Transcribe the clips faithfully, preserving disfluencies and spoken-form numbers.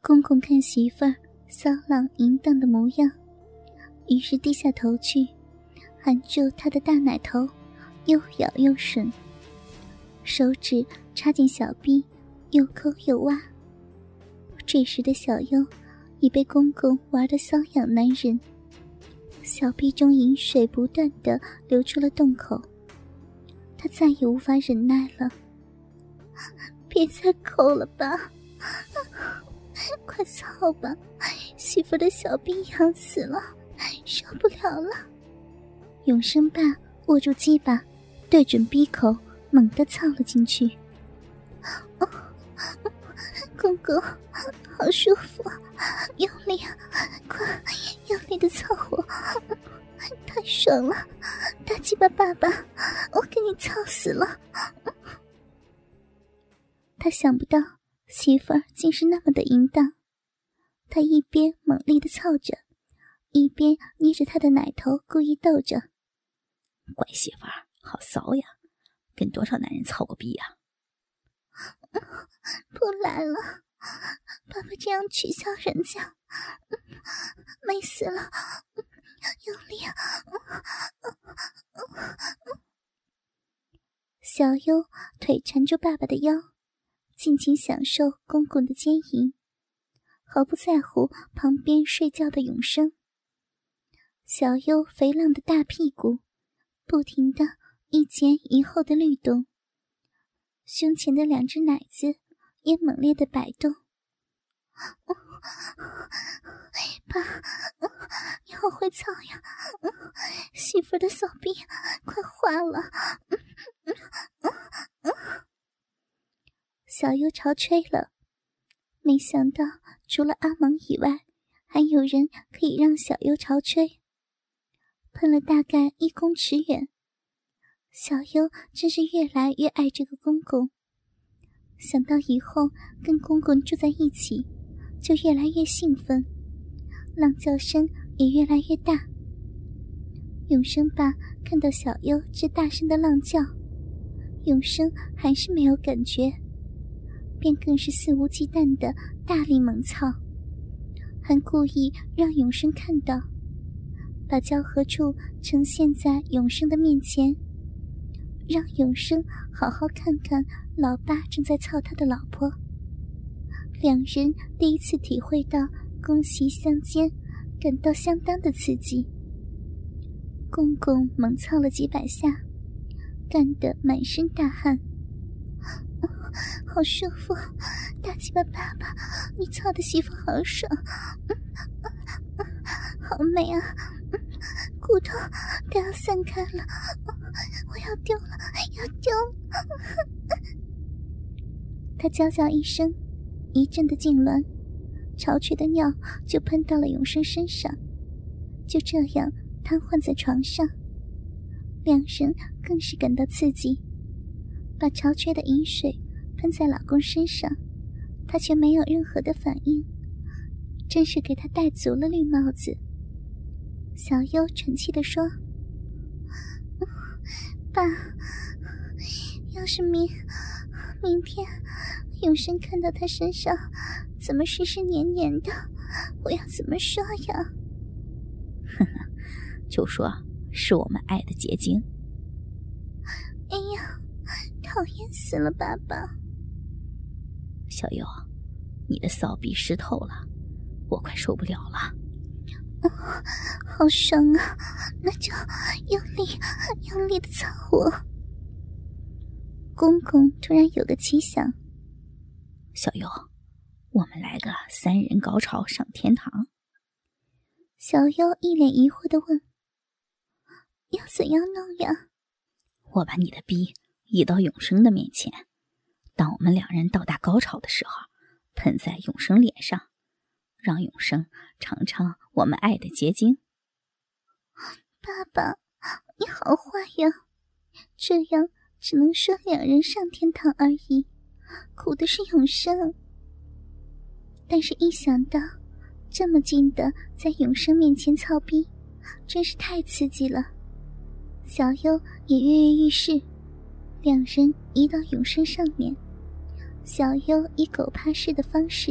公公看媳妇儿骚浪淫荡的模样，于是低下头去，含住她的大奶头，又咬又吮，手指插进小臂，又抠又挖。这时的小优已被公公玩得瘙痒难忍，小臂中饮水不断地流出了洞口，他再也无法忍耐了。别再抠了吧，快操吧，媳妇的小臂痒死了，受不了了。永生爸握住鸡巴，对准鼻口猛地操了进去。哦，公公好舒服，用力啊，快用力的操我，太爽了，大鸡巴爸爸，我给你操死了。他想不到媳妇儿竟是那么的淫荡，他一边猛力的操着，一边捏着她的奶头故意逗着。 乖媳妇儿好骚呀，跟多少男人操过逼呀？ 不来了，爸爸这样取笑人家，美死了，用力啊！小优腿缠住爸爸的腰，尽情享受公公的奸淫，毫不在乎旁边睡觉的永生。小优肥浪的大屁股不停地一前一后的律动，胸前的两只奶子也猛烈地摆动。爸，你好会操呀，媳妇的骚逼快化了。小优潮吹了，没想到除了阿蒙以外，还有人可以让小优潮吹。喷了大概一公尺远，小优真是越来越爱这个公公。想到以后跟公公住在一起，就越来越兴奋，浪叫声也越来越大。永生爸看到小优这大声的浪叫，永生还是没有感觉，便更是肆无忌惮的大力猛操，还故意让永生看到，把交合处呈现在永生的面前，让永生好好看看老爸正在操他的老婆。两人第一次体会到公媳相奸，感到相当的刺激。公公猛操了几百下，干得满身大汗。哦，好舒服，大鸡巴爸爸，你操的媳妇好爽，好美啊，骨头都要散开了，我要丢了，要丢了。他娇叫一声，一阵的痉挛，潮吹的尿就喷到了永生身上，就这样瘫痪在床上。两人更是感到刺激，把潮吹的饮水喷在老公身上，他却没有任何的反应，真是给他戴足了绿帽子。小优喘气地说：爸，要是明明天永生看到他身上怎么湿湿黏黏的，我要怎么说呀？ 呵呵，就说是我们爱的结晶。 哎呀，讨厌死了，爸爸。 小优，你的骚逼湿透了，我快受不了了。 哦，好爽啊，那就用力用力的操我。公公突然有个奇想： 小优，我们来个三人高潮上天堂。 小优一脸疑惑地问：要怎样弄呀？ 我把你的逼移到永生的面前，当我们两人到达高潮的时候，喷在永生脸上，让永生尝尝我们爱的结晶。 爸爸，你好坏呀，这样只能说两人上天堂而已，苦的是永生。但是一想到这么近的在永生面前操逼，真是太刺激了。小优也跃跃欲试，两人移到永生上面，小优以狗趴式的方式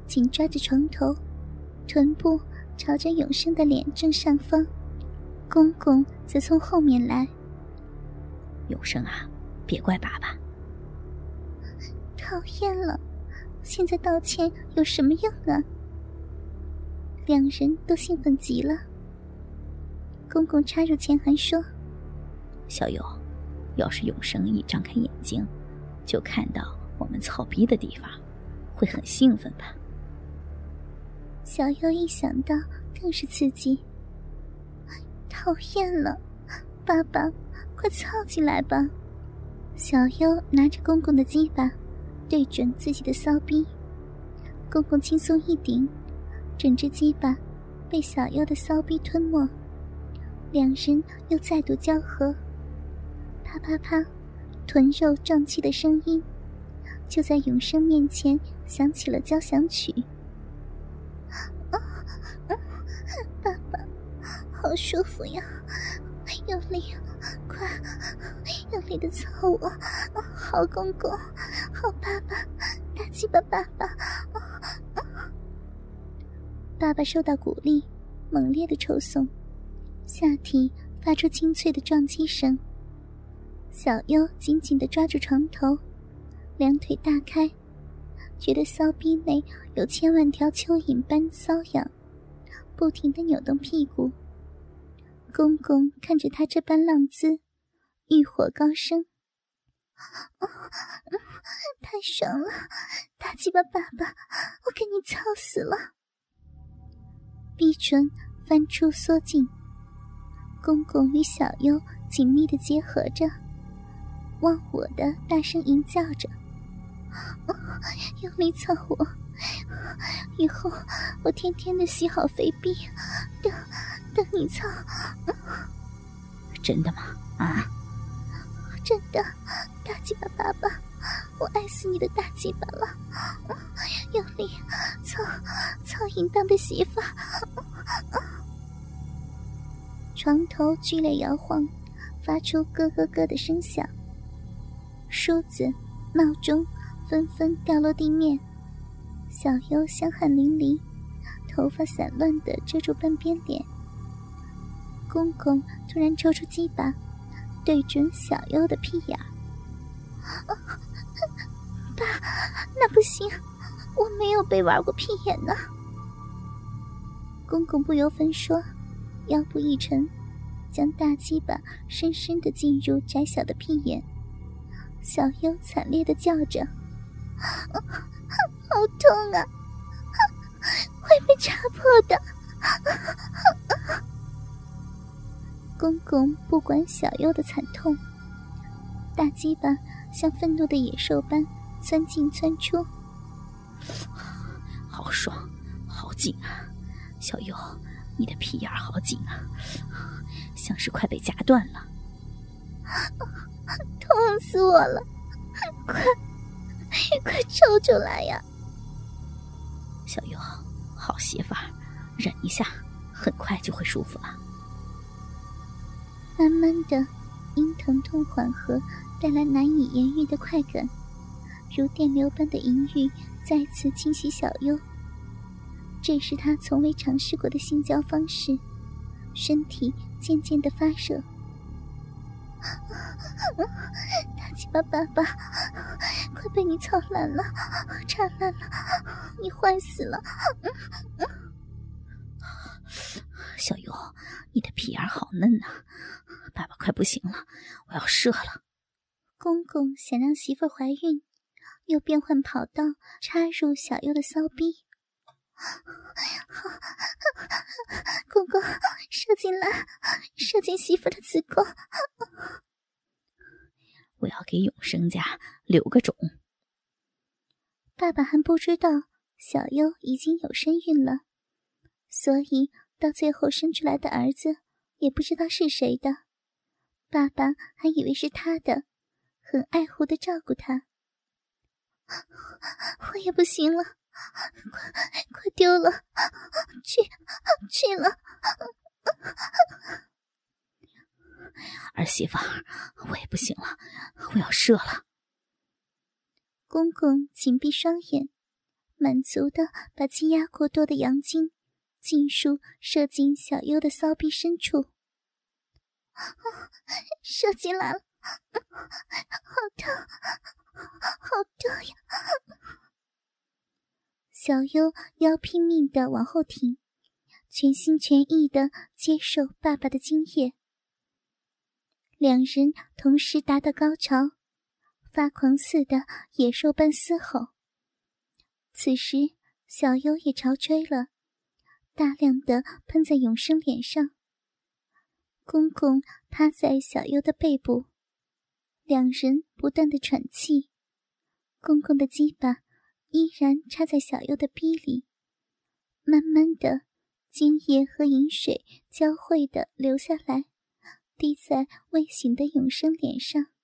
紧抓着床头，臀部朝着永生的脸正上方，公公则从后面来。 永生啊，别怪爸爸。 讨厌了，现在道歉有什么用啊？两人都兴奋极了。公公插入前还说： 小优，要是永生一张开眼睛就看到我们操逼的地方，会很兴奋吧？ 小优一想到更是刺激。讨厌了，爸爸快操起来吧。小优拿着公公的鸡巴对准自己的骚逼，公公轻松一顶，整只鸡巴被小优的骚逼吞没，两人又再度交合，啪啪啪，臀肉撞击的声音就在永生面前响起了交响曲。啊啊、爸爸好舒服呀，用力，快用力的操我、啊、好公公，好爸爸，大鸡巴爸爸、啊啊、爸爸受到鼓励，猛烈的抽送，下体发出清脆的撞击声。小优紧紧地抓住床头，两腿大开，觉得骚逼内有千万条蚯蚓般瘙痒，不停地扭动屁股。公公看着他这般浪姿，欲火高升。哦，太爽了，大鸡巴爸爸，我给你操死了。逼唇翻出缩进，公公与小优紧密地结合着，忘我的大声吟叫着：哦，用力操我，以后我天天的洗好肥逼，等等你操。 真的吗？啊， 真的，大鸡巴爸爸，我爱死你的大鸡巴了！用力操操淫荡的媳妇。床头剧烈摇晃，发出咯咯咯的声响，梳子、闹钟纷纷掉落地面。小优香汗淋漓，头发散乱地遮住半边脸。公公突然抽出鸡巴，对准小优的屁眼。哦，爸，那不行，我没有被玩过屁眼呢。公公不由分说，腰部一沉，将大鸡巴深深地进入窄小的屁眼。小优惨烈地叫着：哦，好痛啊，会被插破的。公公不管小优的惨痛，大鸡巴像愤怒的野兽般钻进钻出。 好爽，好紧啊！小优，你的屁眼好紧啊，像是快被夹断了。 痛死我了，快快抽出来呀！ 小优，好媳妇儿，忍一下，很快就会舒服了。 慢慢的，因疼痛缓和带来难以言喻的快感，如电流般的淫欲再次侵袭小优。这是他从未尝试过的性交方式，身体渐渐的发热。大鸡巴爸爸，快被你操烂了，插烂了，你坏死了。 小优，你的屁眼好嫩啊，爸爸快不行了，我要射了。 公公想让媳妇怀孕，又变换跑道插入小优的骚逼。公公，射进来，射进媳妇的子宫。 我要给永生家留个种。 爸爸还不知道小优已经有身孕了，所以到最后生出来的儿子也不知道是谁的。爸爸还以为是他的，很爱护地照顾他。我也不行了，快快丢了，去去了。 儿媳妇，我也不行了，我要射了。 公公紧闭双眼， 满足地把积压过多的阳精尽数射进小优的骚逼深处。射进来了，好痛，好痛呀！小优要拼命地往后挺，全心全意地接受爸爸的精液。两人同时达到高潮，发狂似的野兽般嘶吼。此时小优也潮吹了，大量的喷在永生脸上。公公趴在小优的背部，两人不断的喘气。公公的鸡巴依然插在小优的逼里，慢慢的精液和饮水交汇的流下来，滴在未醒的永生脸上。